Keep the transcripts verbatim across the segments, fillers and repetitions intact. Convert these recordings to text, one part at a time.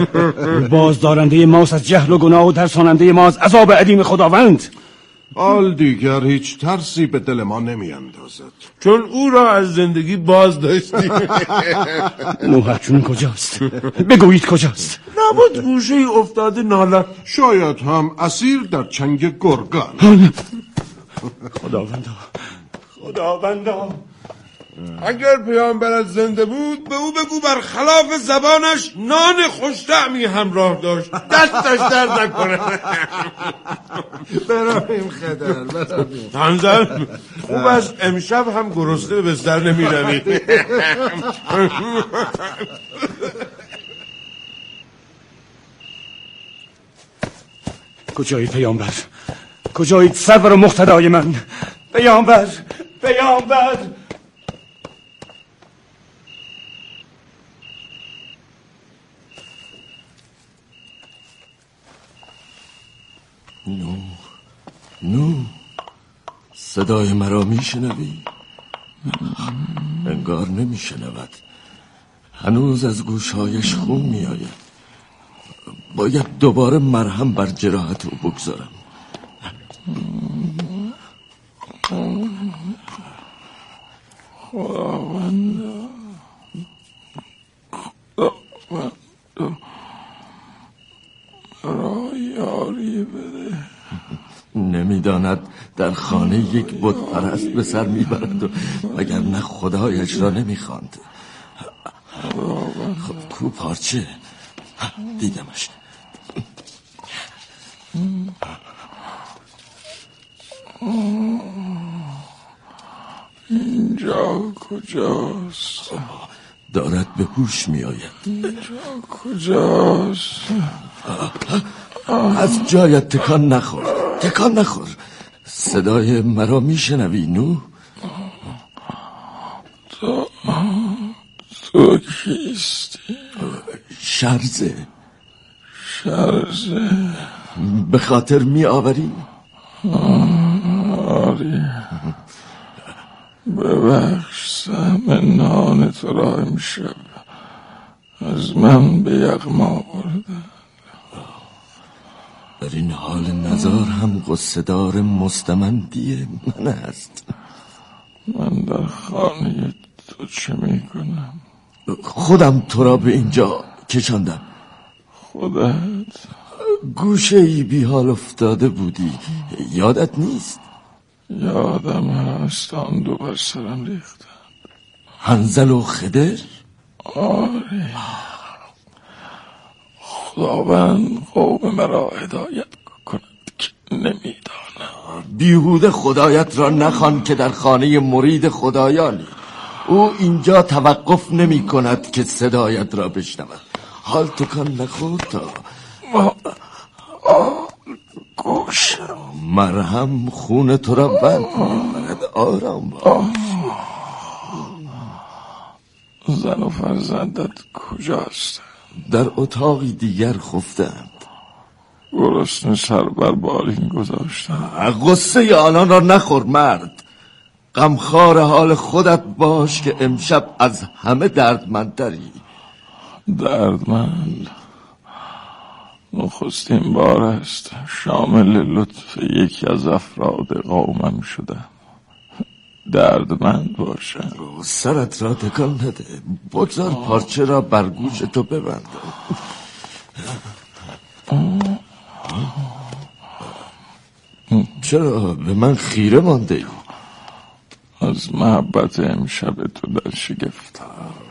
بازدارنده ماست از جهل و گناه و ترساننده ما از عذاب علیم خداوند. حال دیگر هیچ ترسی به دل ما نمی اندازد، چون او را از زندگی باز داشتیم. نوح جون کجاست؟ بگویید کجاست؟ نبود گوشه ای افتاده نالد. شاید هم اسیر در چنگ گرگان. خداوندا خداوندا اگر پیامبرت زنده بود به او بگو برخلاف زبانش نان خوش‌طعمی همراه داشت، دستش درد نکنه. براییم خدر براییم. تنزل خوب است امشب هم گرسنه به بستر نمی‌روی. کجایید پیامبر؟ کجایید سرور و مقتدای من؟ پیامبر پیامبر نو نو صدای مرا میشنوی؟ انگار نمیشنود. هنوز از گوشهایش خون میآید. باید دوباره مرهم بر جراحت او بگذارم. خداوندا خداوندا را یاری بده. نمیداند در خانه یک بت پرست به سر میبرد و وگرنه خدایش را نمیخواند. خب کو پارچه؟ دیدمش. اینجا کجاست؟ دارد به هوش می آید. اینجا کجاست؟ از جایت تکان نخور، تکان نخور. صدای مرا می شنوی نو؟ تو تو کیستی؟ شرزه. شرزه به خاطر می آوری؟ آری. ببخش سهم نان تو را امشب از من به یغما آوردن. در این حال نزار هم قصه‌دار مستمندی من است. من در خانه تو چه می کنم؟ خودم تو را به اینجا کشاندم. خودت؟ گوشه ای بی حال افتاده بودی، یادت نیست؟ یادم هست آن دو بر سرم ریختن. حنظل و خضر؟ آره. خداوند قوم مرا هدایت کند که نمیدانم. بیهوده خدایت را نخوان که در خانه مرید خدایانی. او اینجا توقف نمی کند که صدایت را بشنود. حال تکان نخور تا گوش مرهم خون تو را بند می‌کند. آرام باش. زن و فرزندت کجاست؟ در اتاقی دیگر خفتند. گرسنه سر بر بالین گذاشتن. غصه آنان را نخور مرد. غمخوار حال خودت باش که امشب از همه دردمندتری. دردمند نخستین بار است شامل لطف یکی از افراد قومم شدم. دردمند باشم. سرت را تکان نده. بگذار پارچه را بر گوش تو ببند. چرا به من خیره مانده ای؟ از محبت امشب تو در شگفتم.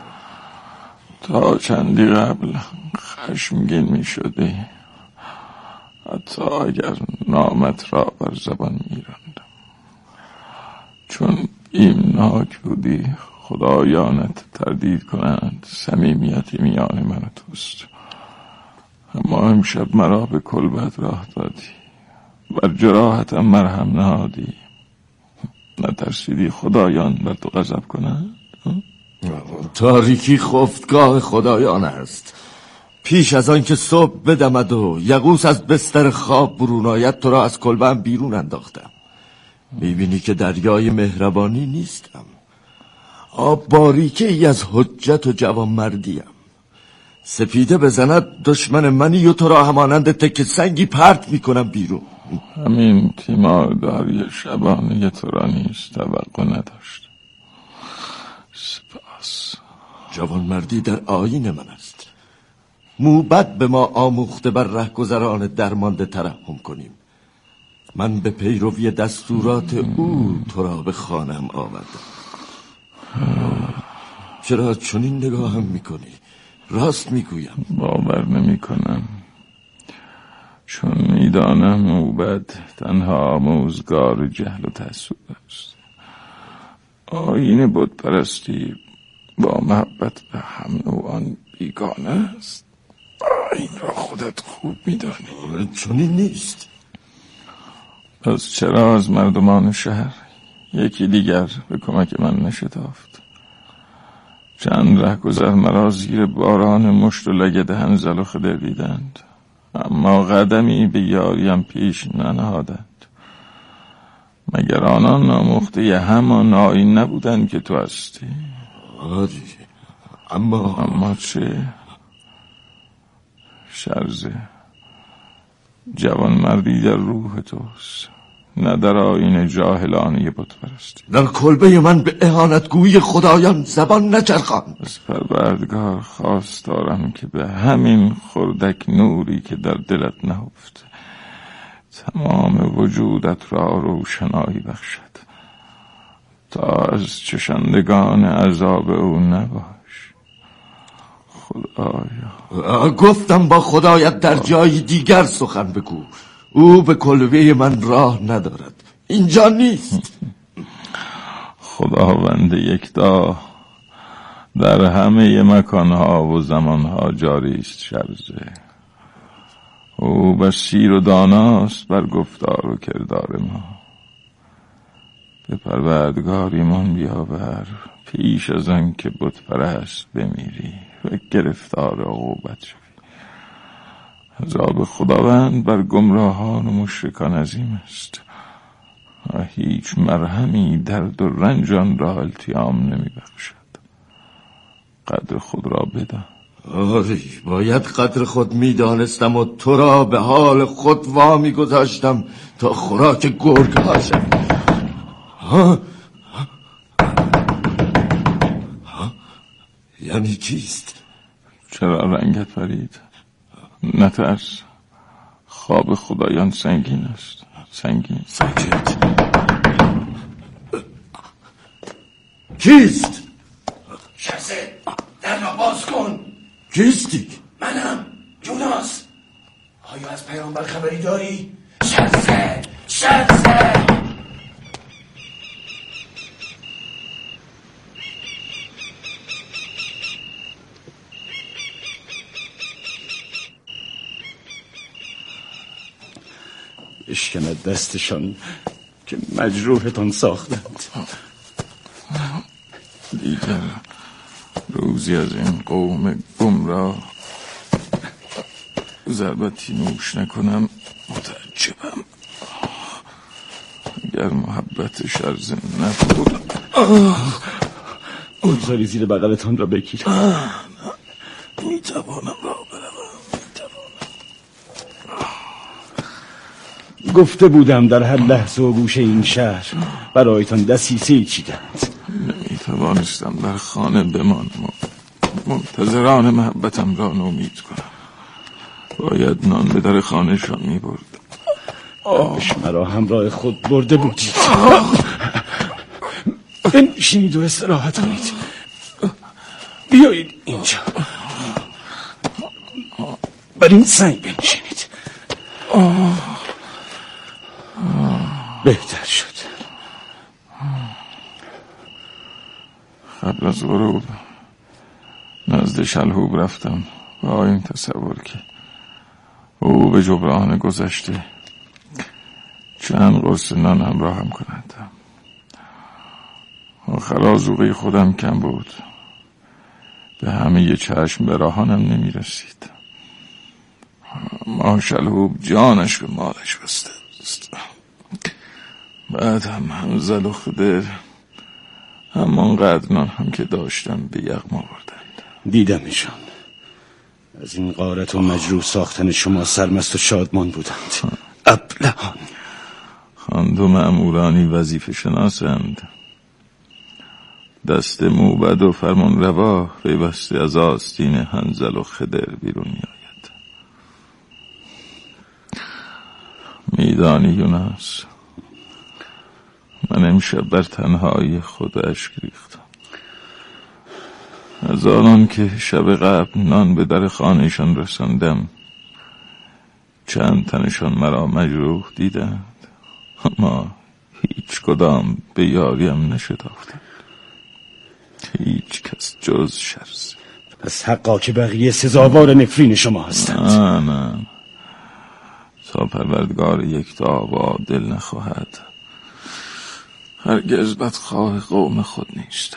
تا چندی قبل خشمگین می شدی، حتی اگر نامت را بر زبان می راندم. چون بیمناک بودی خدایانت تردید کنند صمیمیتی میان من و توست. اما امشب مرا به کلبت راه دادی، بر جراحتم مرهم نهادی. نترسیدی خدایان بر تو غضب کنند؟ تاریکی خفتگاه خدایان است. پیش از آن که صبح بدمد و یغوث از بستر خواب برون آید تو را از کلبم بیرون انداختم. میبینی که دریای مهربانی نیستم. آب باریکه ای از حجت و جوانمردیم. سپیده بزند دشمن منی و تو را همانند تک سنگی پرت میکنم بیرون. همین تیمارداری شبانه تو را نیز توقع نداشت. سپاس. جوانمردی در آیین من است. موبد به ما آموخته بر رهگذران درمانده ترحم کنیم. من به پیروی دستورات او تو را به خانم آوردم. چرا چنین نگاهم میکنی؟ راست میگویم. باور نمی کنم، چون میدانم موبد تنها آموزگار جهل و تعصب است. آیین بت پرستی با محبت به هم نوعان بیگانه است. این را خودت خوب میدانی. چنین نیست. پس چرا از مردمان شهر یکی دیگر به کمک من نشتافت؟ چند رهگذر مرا زیر باران مشت و لگد حنظل و خضر دیدند، اما قدمی به یاریم پیش ننهادند. مگر آنان نامخته همان آیین نبودند که تو هستی؟ آری، اما اما چه؟ شرزه، جوان مردی در روح توست، نه در آیین جاهلانه بت پرستی. در کلبه من به اهانتگویی خدایان زبان نچرخان. از پروردگار خواست دارم که به همین خردک نوری که در دلت نهفته تمام وجودت را روشنایی بخشد، تا از چشندگان عذاب او نباش. خدایا. گفتم با خدایت در جای دیگر سخن بگو. او به کلبه من راه ندارد، اینجا نیست. خداوند یکتا در همه مکانها و زمانها جاری است شرزه. او بصیر و داناست بر گفتار و کردار ما. به پروردگار ایمان بیاور پیش از آن که بت پرست بمیری و گرفتار عقوبت شوی. عذاب خداوند بر گمراهان و مشرکان عظیم است و هیچ مرهمی درد و رنج آن را التیام نمی بخشد. قدر خود را بدان. آری، باید قدر خود می دانستم و تو را به حال خود وامی گذاشتم تا خوراک گرگ ها شد. ها؟ ها؟ یعنی چیست؟ چرا رنگت پرید؟ نترس، خواب خدایان سنگین است. سنگین. ساکت. کیست؟ شرزه، در را باز کن. کیستی؟ منم، یوناس. آیا از پیامبر خبری داری؟ شرزه، شرزه. اشکند دستشان که مجروحتان ساختند. دیگر روزی از این قوم گمراه ضربتی نوش نکنم متعجبم. اگر محبت شرزه نبود بگذاری زیر بغلتان را بگیرم. میتوانم را بروم. گفته بودم در هر لحظه و گوشه این شهر برایتان دسیسه چیدند. نمیتوانستم در خانه بمانم و منتظران محبتم را نومید کنم. باید نان به در خانهشان میبرد. آش مرا همراه خود برده بودید. بنشینید و استراحت کنید. بیایید اینجا بر این سنگ بنشینید. بهتر شد. قبل از غروب نزد شلهوب رفتم با این تصور که او به جبران گذشته چند قرص نان همراهم کند. آخر آذوقه خودم کم بود، به همه ی چشم به راهانم نمی رسید. ما شلهوب جانش به مالش بسته است. بعد هم حنظل و خضر همان قدر نان هم که داشتم به یغما بردند. دیدمشان. از این غارت و مجروح ساختن شما سرمست و شادمان بودند. ابلهان. آن دو مأمورانی وظیفه شناسند. دست موبد و فرمان روا پیوسته از آستین حنظل و خدر بیرون می آید. میدانی یونس، من امشب بر تنهایی خود اشک ریختم. از آنان که شب قبل نان به در خانهشان رساندم، چند تنشان مرا مجروح دیدند، اما هیچ کدام به یاریم نشتافتند. هیچ کس جز شرز. پس حقا که بقیه سزاوار نفرین شما هستند. نه نه، تا پروردگار یکتا و عادل نخواهد هرگز بدخواه قوم خود نیستم.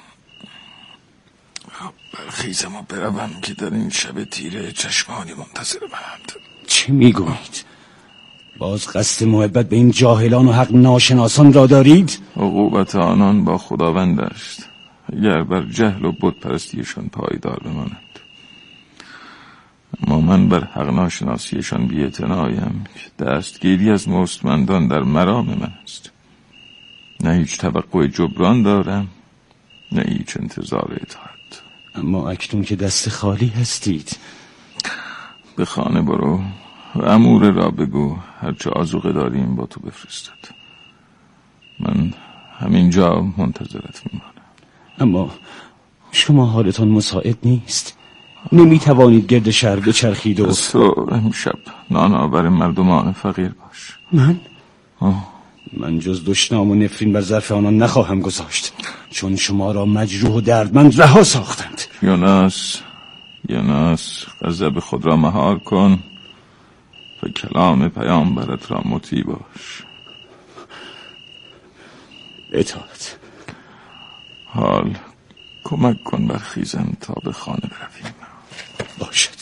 برخیزم و بروم که در این شب تیره چشمانی منتظر منند. چه میگویید؟ باز قصد محبت به این جاهلان و حق ناشناسان را دارید؟ عقوبت آنان با خداوند است، اگر بر جهل و بت پرستیشان پایدار بمانند. اما من بر حق ناشناسیشان بی اعتنایم که دستگیری از مستمندان در مرام من است. نه هیچ توقع جبران دارم، نه هیچ انتظار اطاعت. اما اکنون که دست خالی هستید، به خانه برو و امور را بگو هرچه آذوقه داریم با تو بفرستد. من همینجا منتظرت میمانم. اما شما حالتان مساعد نیست. نمی توانید گرد شهر بچرخید و تو امشب نان آور مردمان فقیر باش. من؟ آه. من جز دشنام و نفرین بر ظرف آنان نخواهم گذاشت، چون شما را مجروح و دردمند رها ساختند. یونس یونس غضب خود را مهار کن و کلام پیامبرت را مطیع باش. اطاعت. حال کمک کن برخیزم تا به خانه برویم. باشد.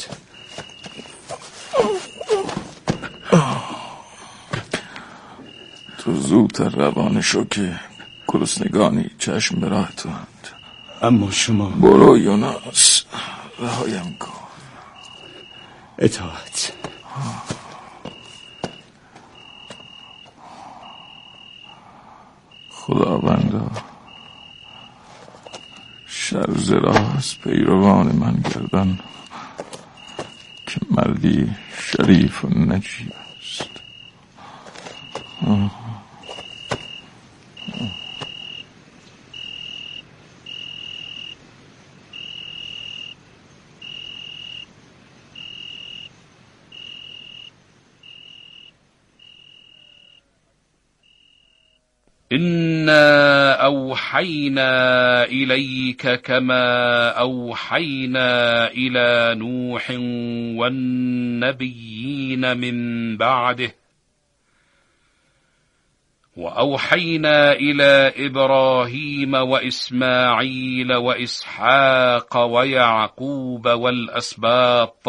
تو زودتر روانه شو که گرسنگانی چشم به راه تو هند. اما شما برو یونس، رهایم کن. اطاعت. خداوندا شرز راه از پیروان من گردن که مردی شریف و نجیب است. آه. إنا أوحينا إليك كما أوحينا إلى نوح والنبيين من بعده وأوحينا إلى إبراهيم وإسماعيل وإسحاق ويعقوب والأسباط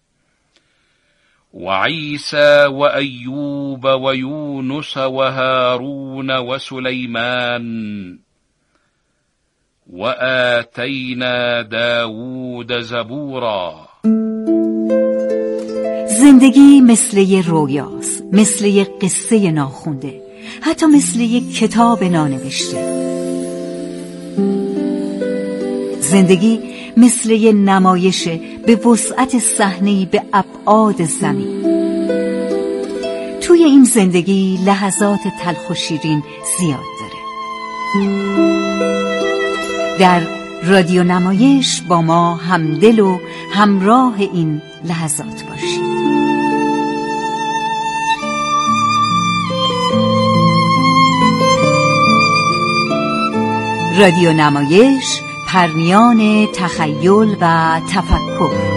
وعيسى وأيوب ويونس وهارون وسليمان وآتينا داود زبورا. زندگی مثل یه رویاست، مثل یه قصه ناخونده، حتی مثل یک کتاب نانوشته. زندگی مثل یه نمایش به وسعت صحنه‌ای به ابعاد زمین. توی این زندگی لحظات تلخ و شیرین زیاد داره. در رادیو نمایش با ما همدل و همراه این لحظات باشید. رادیو نمایش، پرمیان تخیل و تفکر.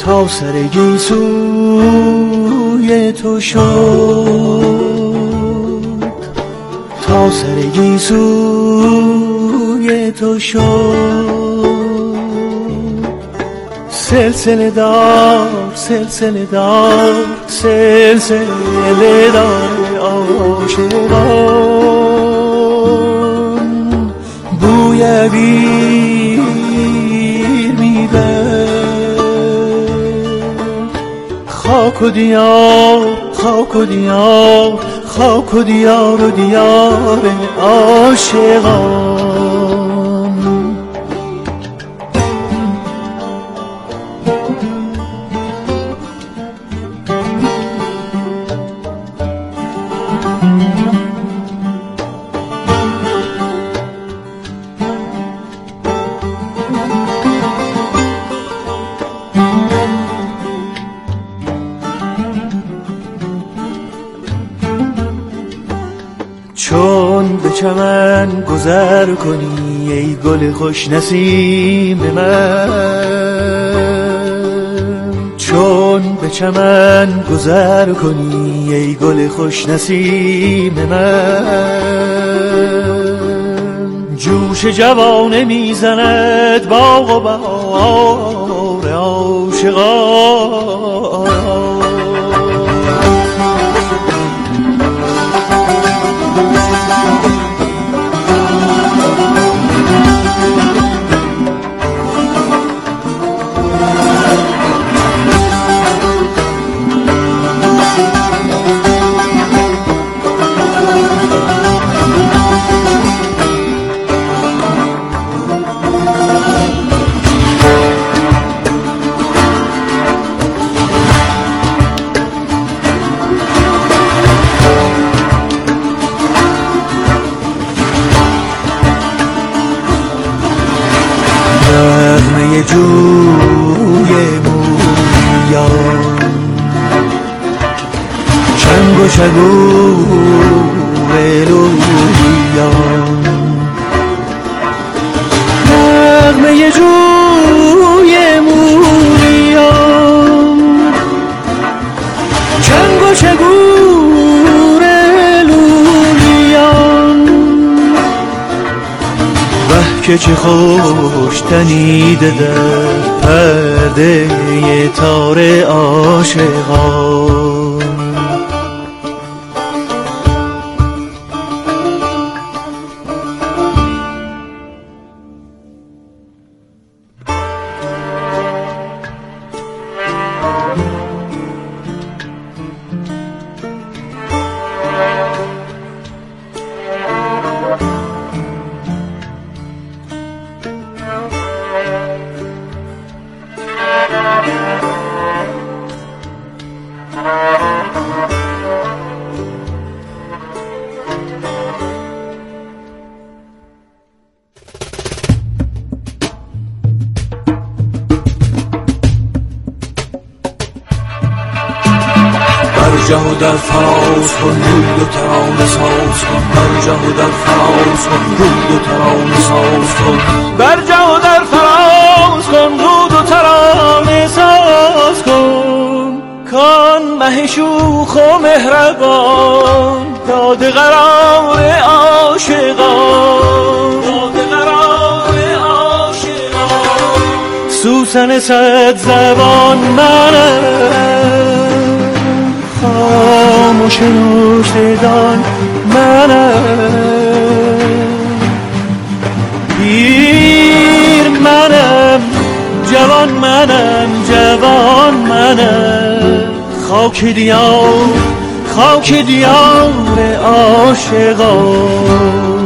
تا سر گیسوی تو شد، تا سر گیسوی تو شد. سلسله دار سلسله دار سلسله دار عاشقان، بوی عبیر میبر. خاک و دیار خاک و دیار خاک و دیار و دیار عاشقان. چون به چمن گذر کنی ای گل خوش نسیم من، چون به چمن گذر کنی ای گل خوش نسیم من، جوش جوانه میزند باغ و بهار عاشقان. نغمه جوی مویان، چنگ و شگور لولیان. نغمه جوی مویان، چنگ و شگور لولیان. که چه خوش تنیده در پرده تار عاشقان. برجه و در فراز کن روی و ترانه ساز کن، برجه و در فراز کن روی و ترانه ساز کن، برجه و در فراز کن روی و ترانه ساز کن. کان مه شوخ و مهربان داده قرار عاشقان، داده قرار عاشقان. سوسن صد زبان منم، خاموش نوشدان منم، پیر منم جوان منم جوان منم. خاک دیار خاک دیار عاشقان.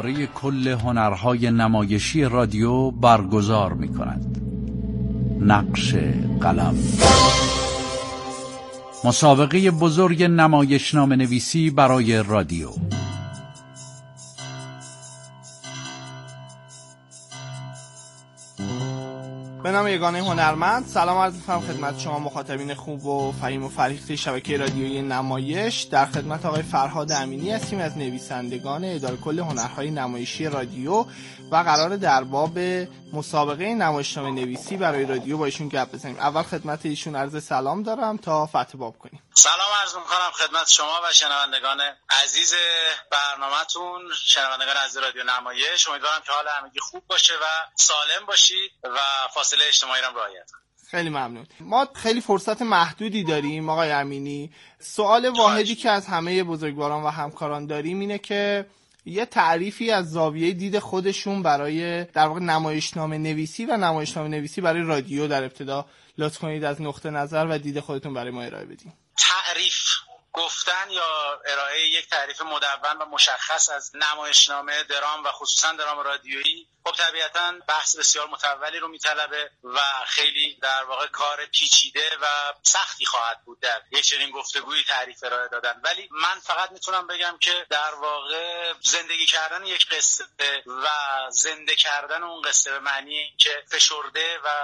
اداره کل هنرهای نمایشی رادیو برگزار می‌کند. نقش قلم، مسابقه بزرگ نمایشنامه نویسی برای رادیو. به نام یگانه هنرمند سلام عرض می‌کنم خدمت شما مخاطبین خوب و فهیم و فرهیخته شبکه رادیویی نمایش. در خدمت آقای فرهاد امینی هستیم از نویسندگان اداره کل هنرهای نمایشی رادیو و قرار در باب مسابقه نمایشنامه نویسی برای رادیو با ایشون گپ بزنیم. اول خدمت ایشون عرض سلام دارم تا فتح باب کنیم. سلام عرض می‌کنم خدمت شما و شنوندگان عزیز برنامه‌تون، شنوندگان عزیز رادیو نمایش. امیدوارم که حال همگی خوب باشه و سالم باشید و فاصله اجتماعی رو رعایت کنید. خیلی ممنون. ما خیلی فرصت محدودی داریم آقای امینی. سوال واحدی که از همه بزرگواران و همکاران داریم اینه که یه تعریفی از زاویه دید خودشون برای در واقع نمایشنامه نویسی و نمایشنامه نویسی برای رادیو در ابتدا لطف کنید از نقطه نظر و دید خودتون برای ما ارائه بدین. تعریف گفتن یا ارائه یک تعریف مدون و مشخص از نمایشنامه درام و خصوصا درام رادیویی خب طبیعتاً بحث بسیار متولی رو میطلبه و خیلی در واقع کار پیچیده و سختی خواهد بود در یک چنین گفتگویی تعریف ارائه دادن. ولی من فقط میتونم بگم که در واقع زندگی کردن یک قصه و زنده کردن اون قصه به معنی که فشرده و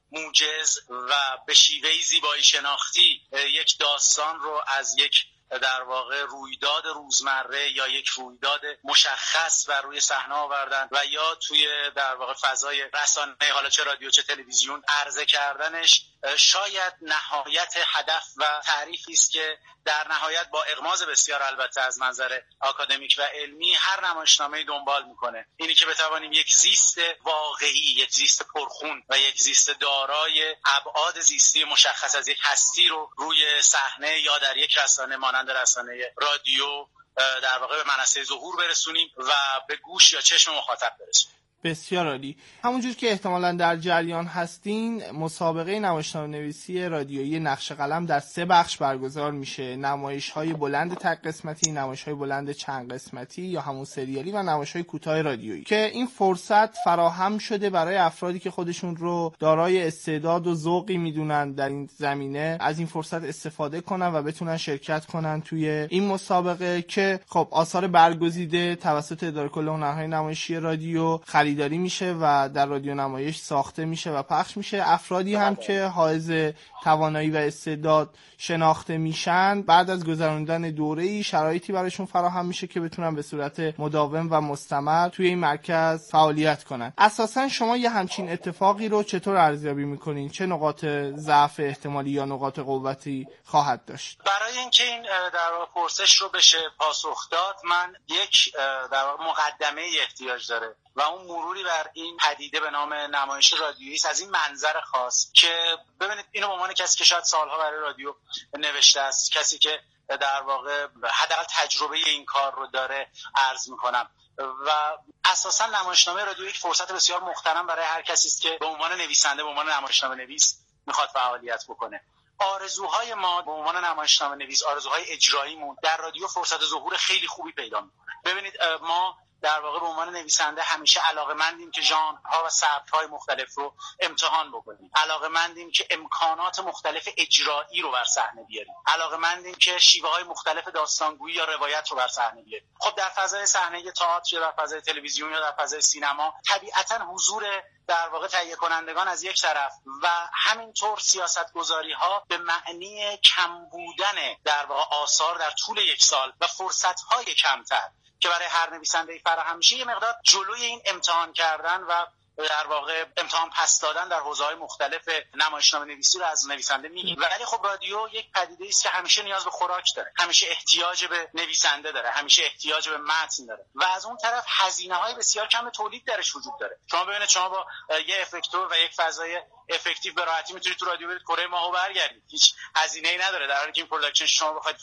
موجز و به شیوهی زیبایی شناختی یک داستان رو از یک در واقع رویداد روزمره یا یک رویداد مشخص و روی صحنه آوردن و یا توی در واقع فضای رسانه، حالا چه رادیو چه تلویزیون، عرضه کردنش شاید نهایت هدف و تعریفی است که در نهایت با اغماض بسیار البته از منظر آکادمیک و علمی هر نمایشنامه‌ای دنبال میکنه. اینی که بتوانیم یک زیست واقعی، یک زیست پرخون و یک زیست دارای ابعاد زیستی مشخص از یک هستی رو روی صحنه یا در یک رسانه مانند رسانه رادیو در واقع به منصه ظهور برسونیم و به گوش یا چشم مخاطب برسونیم. بسیار عالی. همونجور که احتمالاً در جریان هستین، مسابقه نمایشنامه نویسی رادیویی نقش قلم در سه بخش برگزار میشه: نمایش‌های بلند تک قسمتی، نمایش‌های بلند چند قسمتی یا همون سریالی و نمایش‌های کوتاه رادیویی، که این فرصت فراهم شده برای افرادی که خودشون رو دارای استعداد و ذوقی میدونن در این زمینه از این فرصت استفاده کنن و بتونن شرکت کنن توی این مسابقه که خب آثار برگزیده توسط اداره کل هنرهای نمایشی رادیو خرید داری میشه و در رادیو نمایش ساخته میشه و پخش میشه. افرادی هم که حائز توانایی و استعداد شناخته میشن بعد از گذراندن دوره‌ای شرایطی براشون فراهم میشه که بتونن به صورت مداوم و مستمر توی این مرکز فعالیت کنن. اساسا شما یه همچین اتفاقی رو چطور ارزیابی میکنین؟ چه نقاط ضعف احتمالی یا نقاط قوتی خواهد داشت؟ برای اینکه این در واقع پرسش رو بشه پاسخ داد، من یک در واقع مقدمه احتیاج داره و اون مروری بر این پدیده به نام نمایش رادیویی است از این منظر خاص که ببینید اینو به عنوان کسی که شاید سالها برای رادیو نوشته است، کسی که در واقع حداقل تجربه این کار رو داره عرض میکنم و اساسا نمایشنامه رادیو یک فرصت بسیار محترم برای هر کسی است که به عنوان نویسنده، به عنوان نمایشنامه نویس میخواد فعالیت بکنه. آرزوهای ما به عنوان نمایشنامه نویس، آرزوهای اجراییمون در رادیو فرصت ظهور خیلی خوبی پیدا میکنه. ببینید ما در واقع به عنوان نویسنده همیشه علاقه‌مندیم که ژانرها و سبک‌های مختلف رو امتحان بکنیم. علاقه‌مندیم که امکانات مختلف اجرایی رو بر صحنه بیاریم. علاقه‌مندیم که شیوه‌های مختلف داستانگویی یا روایت رو بر صحنه بیاریم. خب در فضای صحنه تئاتر یا در فضای تلویزیون یا در فضای سینما طبیعتاً حضور در واقع تهیه کنندگان از یک طرف و همینطور سیاستگذاری‌ها به معنی کم بودن در واقع آثار در طول یک سال و فرصت‌های کمتر که برای هر نویسنده‌ای فراهم میشه یه مقدار جلوی این امتحان کردن و در واقع امتحان پس دادن در حوزه‌های مختلف نمایشنامه نویسی رو از نویسنده میگیم. ولی خب رادیو یک پدیده است که همیشه نیاز به خوراک داره، همیشه احتیاج به نویسنده داره، همیشه احتیاج به متن داره و از اون طرف هزینه‌های بسیار کم تولید درش وجود داره. شما ببینید شما با یه افکتور و یک فضای افکتیو به راحتی میتونید تو رادیو برید کره ماهو برگردید، هیچ هزینه‌ای نداره، در حالی که این پروداکشن شما بخواید تو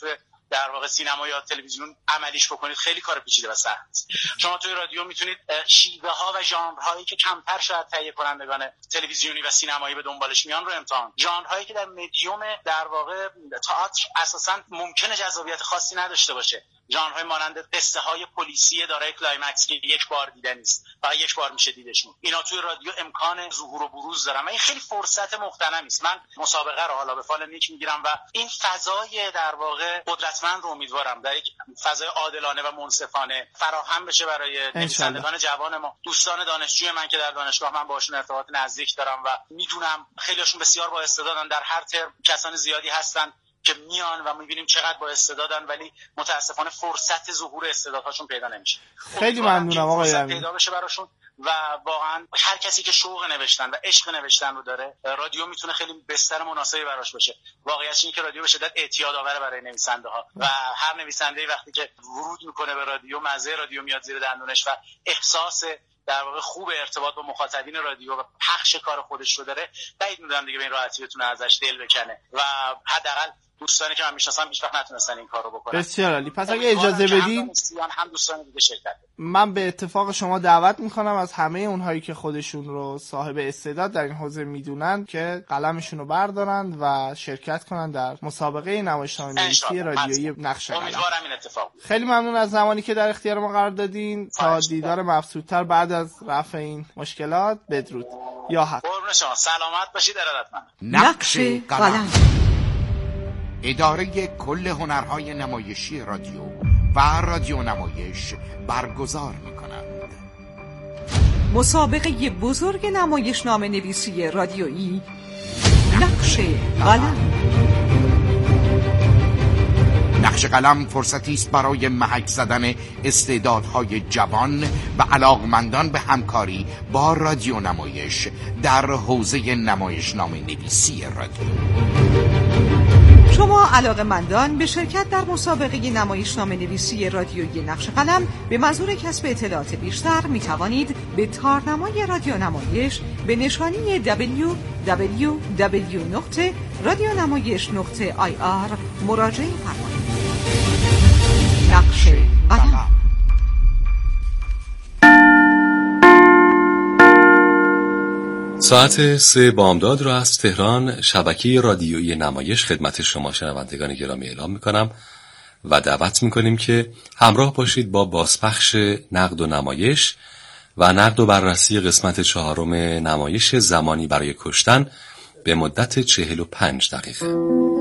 در واقع سینما یا تلویزیون عملیش بکنید خیلی کار پیچیده و سخت است. شما توی رادیو میتونید شیوه ها و ژانرهایی که کمتر شاید تهیه کنندگان تلویزیونی و سینمایی به دنبالش میان رو امتحان، ژانرهایی که در مدیوم در واقع تئاتر اساسا ممکنه جذابیت خاصی نداشته باشه، ژانرهای مانند قصه های پلیسی دارای کلایمکس که یک بار دیده نیست و یک بار میشه دیدشون، اینا توی رادیو امکان ظهور و بروز دارن و این خیلی فرصت مغتنمی است. من مسابقه رو حالا به فال نیک میگیرم و این فضای در واقع قدرتمند رو امیدوارم در یک فضای عادلانه و منصفانه فراهم بشه برای نویسندگان جوان ما. دوستان دانشجوی من که در دانشگاه من باشون ارتباط نزدیک دارم و میدونم خیلیشون بسیار با استعدادن، در هر ترم کسان زیادی هستن که میان و میبینیم چقدر با استعدادن ولی متاسفانه فرصت ظهور استعدادهاشون پیدا نمیشه. خیلی ممنونم آقای امین. پیدا بشه براشون و واقعا هر کسی که شوق نوشتن و عشق نوشتن رو داره، رادیو میتونه خیلی بستر مناسبی براش باشه. واقعیتش اینه که رادیو به شدت اعتیاد آور برای نویسنده ها و هر نویسنده‌ای وقتی که ورود میکنه به رادیو، مزه رادیو میاد زیر دندونش و احساس در واقع خوب ارتباط با مخاطبین رادیو و پخش کار خودش رو داره، بعید میدونم دیگه به این راحتی بتونه ازش دل بکنه و حداقل دوستانی که من میشناسم هیچ وقت نتونستن این کارو بکنن. بسیار عالی. پس اگه اجازه بدین هم دوستان دیگه شرکت من به اتفاق شما دعوت میکنم از همه اونهایی که خودشون رو صاحب استعداد در این حوزه میدونن که قلمشون رو بردارن و شرکت کنن در مسابقه نمایشنامه‌نویسی رادیویی نقش قلم. امیدوارم این اتفاق. خیلی ممنون از زمانی که در اختیار ما قرار دادین. تا دیدار مبسوط‌تر بعد از رفع این مشکلات، بدرود. یا حق. قربون شما، سلامت باشید. ارادتمند. نقش قلم، اداره کل هنرهای نمایشی رادیو و رادیو نمایش برگزار می‌کنند. مسابقه بزرگ نمایشنامه نویسی رادیویی نقش قلم. نقش قلم فرصتی است برای محک زدن استعدادهای جوان و علاقمندان به همکاری با رادیو نمایش در حوزه نمایشنامه نویسی رادیو. شما علاقه‌مندان به شرکت در مسابقه نمایشنامه نویسی رادیویی نقش قلم به منظور کسب اطلاعات بیشتر می توانید به تارنمای رادیو نمایش به نشانی دبلیو دبلیو دبلیو نقطه رادیو نمایش نقطه آی آر مراجعه فرمایید. نقش قلم. ساعت سه بامداد را از تهران شبکه رادیویی نمایش خدمت شما شنوندگان گرامی اعلام می‌کنم و دعوت می‌کنیم که همراه باشید با بازپخش نقد و نمایش و نقد و بررسی قسمت چهارم نمایش زمانی برای کشتن به مدت چهل و پنج دقیقه.